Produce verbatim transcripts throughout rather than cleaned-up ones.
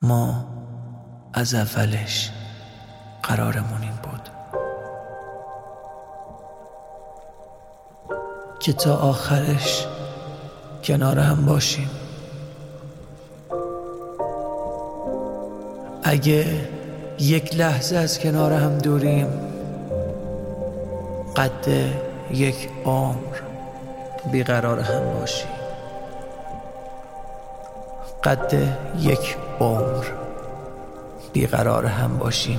ما از اولش قرارمون این بود که تا آخرش کنار هم باشیم. اگه یک لحظه از کنار هم دوریم قد یک عمر بیقرار هم باشیم. قد یک عمر بیقرار هم باشیم.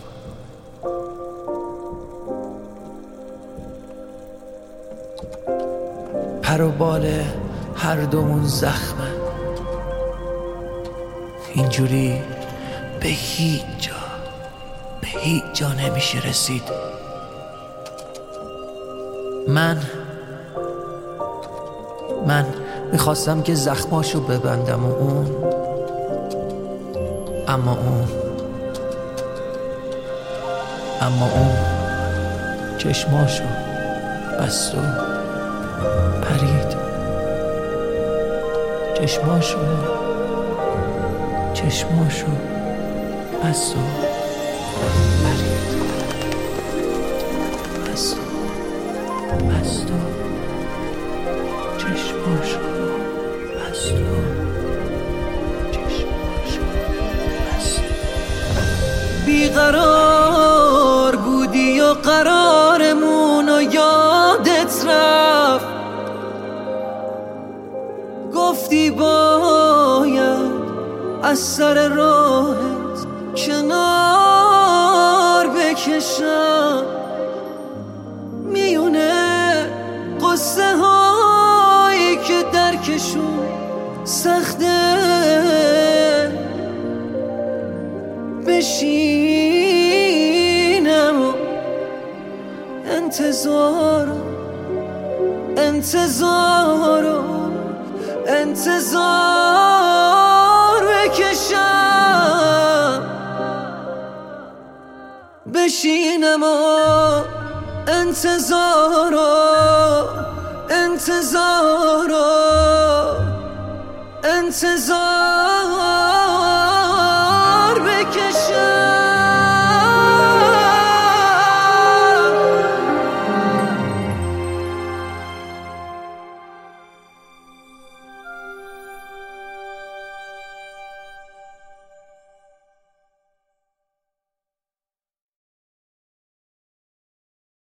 پر و بال هر دومون زخمه، اینجوری به هیچ جا به هیچ جا نمیشه رسید. من من میخواستم که زخماشو ببندم و اون اما اون اما اون چشماشو بست و پرید. چشماشو چشماشو بست و پرید. بست و بست و چشماشو بست و چشماشو بست. بیقرار بودی و قرارمون و یادت رفت. گفتی باید از سر راهت کنار بکشم. میونه قصه هایی که درکشون سخته، بشینم و انتظار انتظار انتظار بکشم. بشینم و انتظار انتظار انتظار